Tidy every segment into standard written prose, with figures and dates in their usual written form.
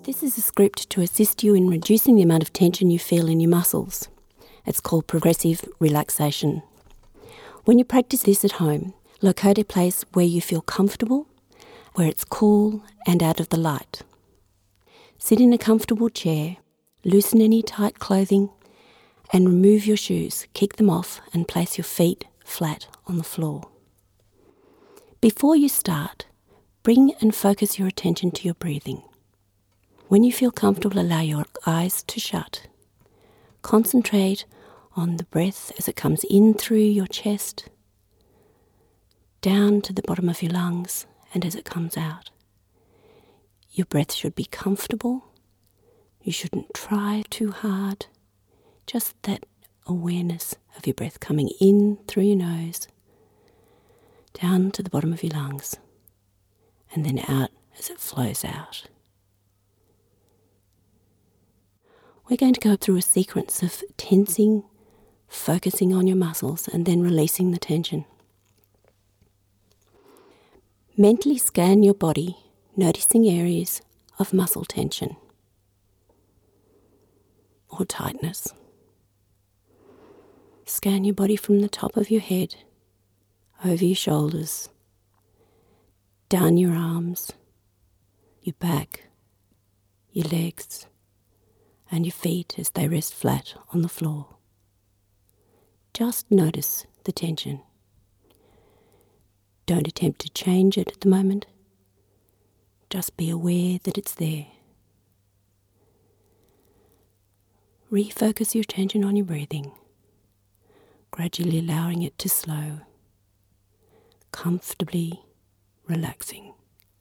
This is a script to assist you in reducing the amount of tension you feel in your muscles. It's called progressive relaxation. When you practice this at home, locate a place where you feel comfortable, where it's cool and out of the light. Sit in a comfortable chair, loosen any tight clothing, and remove your shoes. Kick them off and place your feet flat on the floor. Before you start, bring and focus your attention to your breathing. When you feel comfortable, allow your eyes to shut. Concentrate on the breath as it comes in through your chest, down to the bottom of your lungs, and as it comes out. Your breath should be comfortable. You shouldn't try too hard. Just that awareness of your breath coming in through your nose, down to the bottom of your lungs, and then out as it flows out. We're going to go through a sequence of tensing, focusing on your muscles, and then releasing the tension. Mentally scan your body, noticing areas of muscle tension or tightness. Scan your body from the top of your head, over your shoulders, down your arms, your back, your legs, and your feet as they rest flat on the floor. Just notice the tension. Don't attempt to change it at the moment. Just be aware that it's there. Refocus your attention on your breathing, gradually allowing it to slow, comfortably relaxing.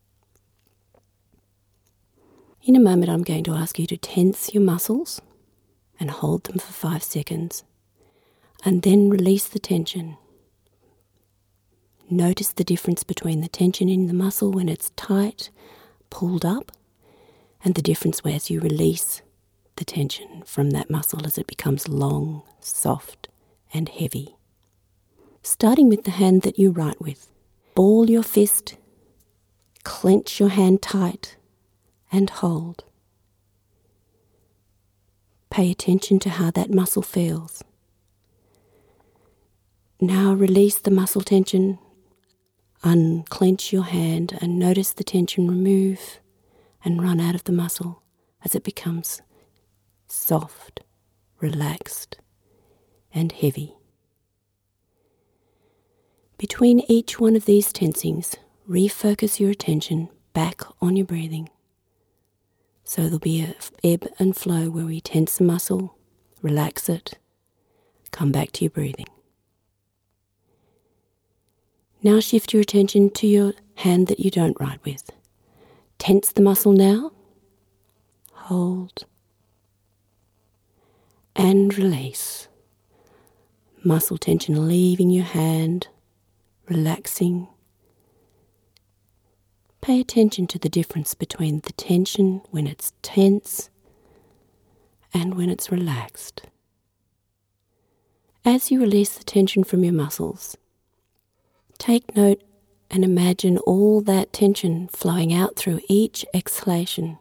In a moment, I'm going to ask you to tense your muscles and hold them for 5 seconds, and then release the tension. Notice the difference between the tension in the muscle when it's tight, pulled up, and the difference as you release the tension from that muscle as it becomes long, soft, and heavy. Starting with the hand that you write with, ball your fist, clench your hand tight, and hold. Pay attention to how that muscle feels. Now release the muscle tension. Unclench your hand and notice the tension remove and run out of the muscle as it becomes soft, relaxed, and heavy. Between each one of these tensings, refocus your attention back on your breathing. So there'll be an ebb and flow where we tense the muscle, relax it, come back to your breathing. Now shift your attention to your hand that you don't write with. Tense the muscle now. Hold. And release. Muscle tension leaving your hand, relaxing. Pay attention to the difference between the tension when it's tense and when it's relaxed. As you release the tension from your muscles, take note and imagine all that tension flowing out through each exhalation.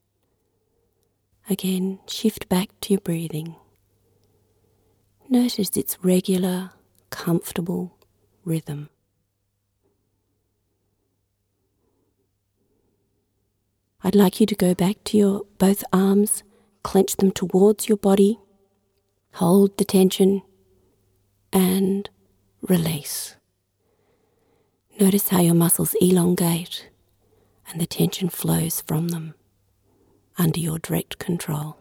Again, shift back to your breathing. Notice its regular, comfortable rhythm. I'd like you to go back to your both arms, clench them towards your body, hold the tension, and release. Notice how your muscles elongate and the tension flows from them under your direct control.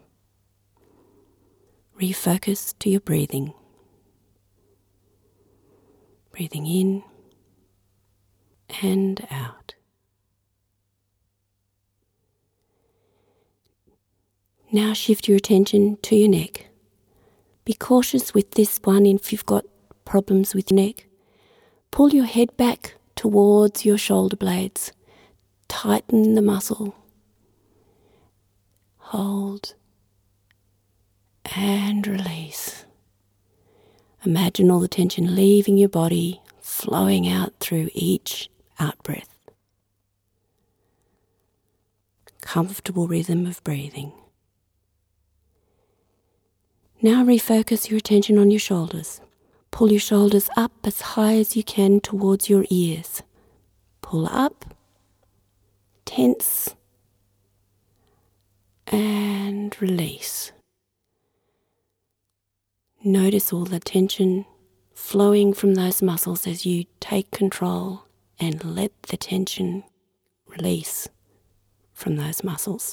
Refocus to your breathing. Breathing in and out. Now shift your attention to your neck. Be cautious with this one if you've got problems with your neck. Pull your head back towards your shoulder blades. Tighten the muscle. Hold. And release. Imagine all the tension leaving your body, flowing out through each out-breath. comfortable rhythm of breathing. Now refocus your attention on your shoulders. Pull your shoulders up as high as you can towards your ears. Pull up, tense, and release. Notice all the tension flowing from those muscles as you take control and let the tension release from those muscles.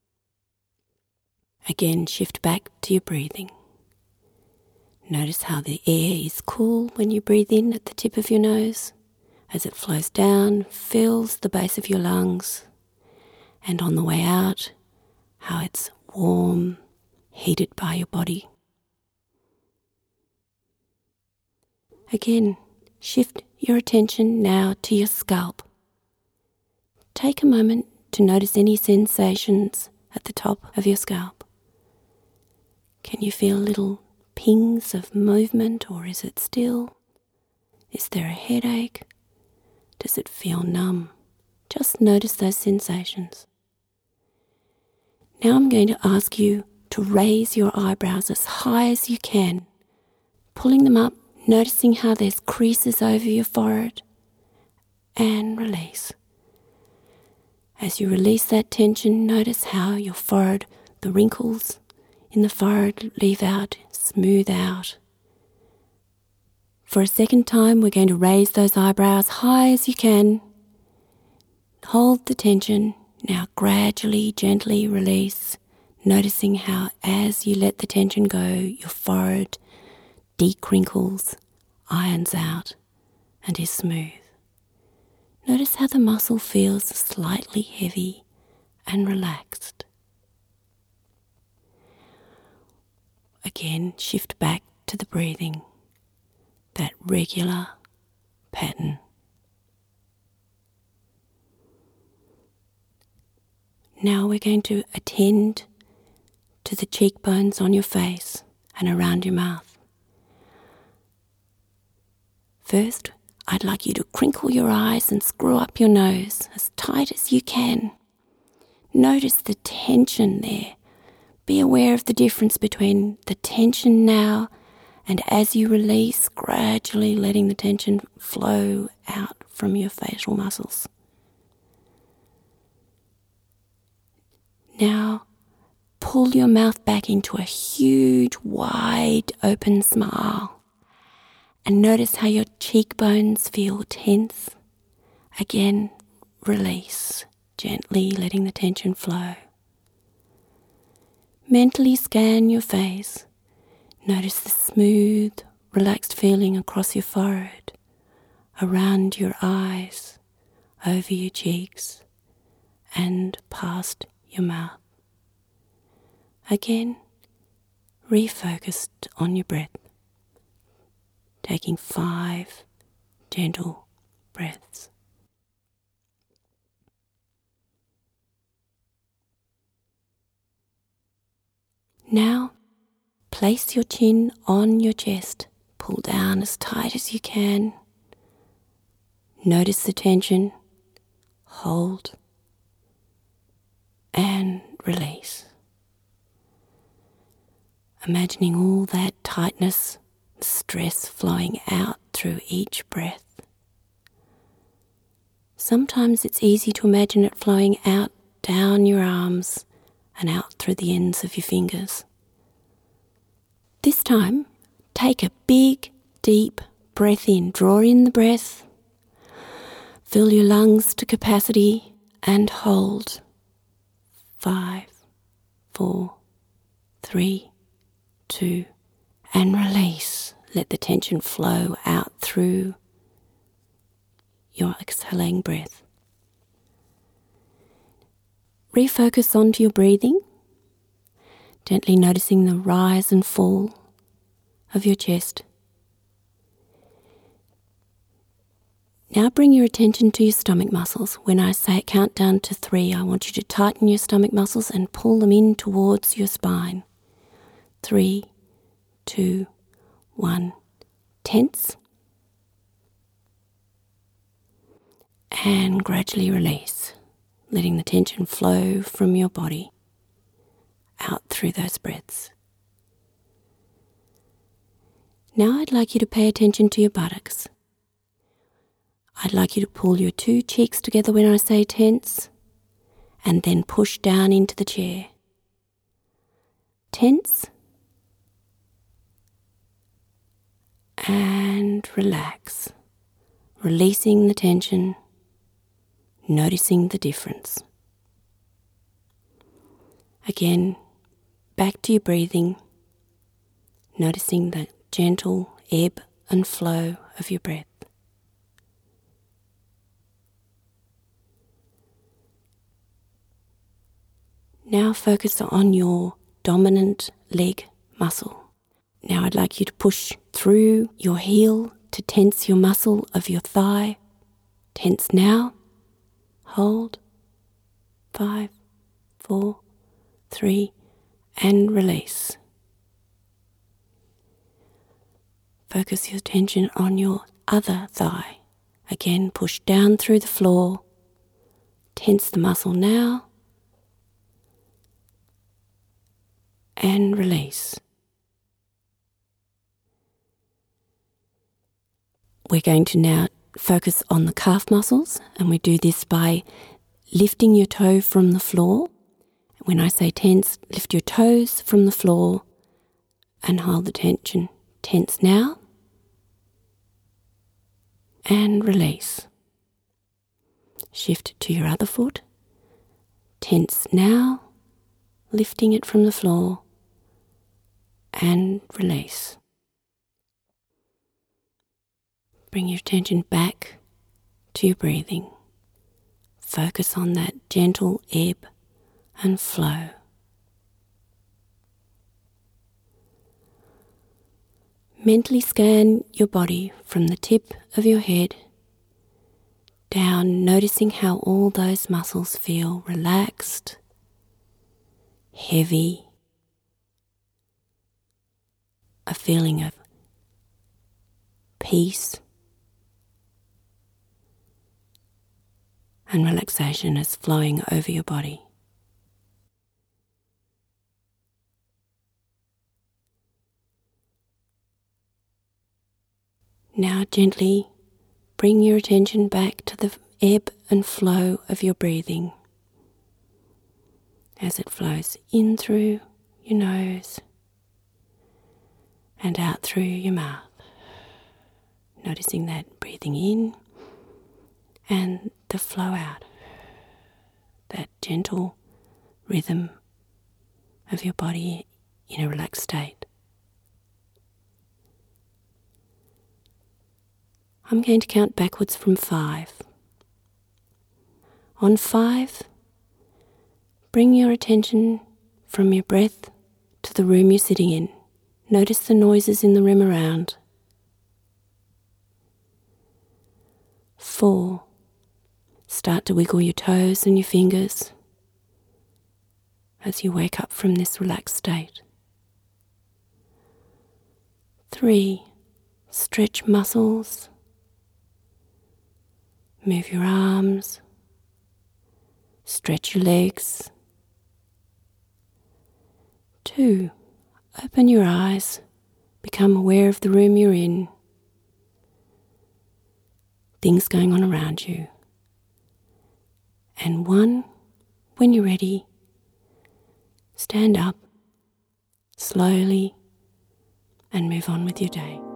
Again, shift back to your breathing. Notice how the air is cool when you breathe in at the tip of your nose. As it flows down, fills the base of your lungs. And on the way out, how it's warm, heated by your body. Again, shift your attention now to your scalp. Take a moment to notice any sensations at the top of your scalp. Can you feel little pings of movement, or is it still? Is there a headache? Does it feel numb? Just notice those sensations. Now I'm going to ask you to raise your eyebrows as high as you can, pulling them up, noticing how there's creases over your forehead, and release. As you release that tension, notice how your forehead, the wrinkles in the forehead leave out, smooth out. For a second time, we're going to raise those eyebrows high as you can. Hold the tension. Now gradually, gently release, noticing how as you let the tension go, your forehead decrinkles, irons out, and is smooth. Notice how the muscle feels slightly heavy and relaxed. Again, shift back to the breathing, that regular pattern. Now we're going to attend to the cheekbones on your face and around your mouth. First, I'd like you to crinkle your eyes and screw up your nose as tight as you can. Notice the tension there. Be aware of the difference between the tension now and as you release, gradually letting the tension flow out from your facial muscles. Now, pull your mouth back into a huge, wide open smile and notice how your cheekbones feel tense. Again, release, gently letting the tension flow. Mentally scan your face. Notice the smooth, relaxed feeling across your forehead, around your eyes, over your cheeks, and past your mouth. Again, refocused on your breath, taking 5 gentle breaths. Now, place your chin on your chest, pull down as tight as you can. Notice the tension, hold, and release. Imagining all that tightness, stress flowing out through each breath. Sometimes it's easy to imagine it flowing out down your arms and out through the ends of your fingers. This time, take a big, deep breath in. Draw in the breath, fill your lungs to capacity, and hold. 5, 4, 3, 2, and release. Let the tension flow out through your exhaling breath. Refocus onto your breathing, gently noticing the rise and fall of your chest. Now bring your attention to your stomach muscles. When I say count down to 3, I want you to tighten your stomach muscles and pull them in towards your spine. 3, 2, 1. Tense. And gradually release. letting the tension flow from your body out through those breaths. Now I'd like you to pay attention to your buttocks. I'd like you to pull your two cheeks together when I say tense, and then push down into the chair. Tense and relax, releasing the tension, noticing the difference. Again, back to your breathing, noticing the gentle ebb and flow of your breath. Now focus on your dominant leg muscle. Now I'd like you to push through your heel to tense your muscle of your thigh. Tense now. Hold. 5, 4, 3, and release. Focus your attention on your other thigh. Again, push down through the floor. Tense the muscle now. And release. We're going to now focus on the calf muscles, and we do this by lifting your toe from the floor. When I say tense, lift your toes from the floor and hold the tension. Tense now and release. Shift to your other foot. Tense now, lifting it from the floor and release. Bring your attention back to your breathing. Focus on that gentle ebb and flow. Mentally scan your body from the tip of your head down, noticing how all those muscles feel relaxed, heavy, a feeling of peace and relaxation is flowing over your body. Now gently bring your attention back to the ebb and flow of your breathing as it flows in through your nose and out through your mouth. Noticing that breathing in and the flow out, that gentle rhythm of your body in a relaxed state. I'm going to count backwards from 5. On 5, bring your attention from your breath to the room you're sitting in. Notice the noises in the room around. 4, start to wiggle your toes and your fingers as you wake up from this relaxed state. 3, stretch muscles. Move your arms, stretch your legs. 2, open your eyes, become aware of the room you're in, things going on around you. And 1, when you're ready, stand up slowly and move on with your day.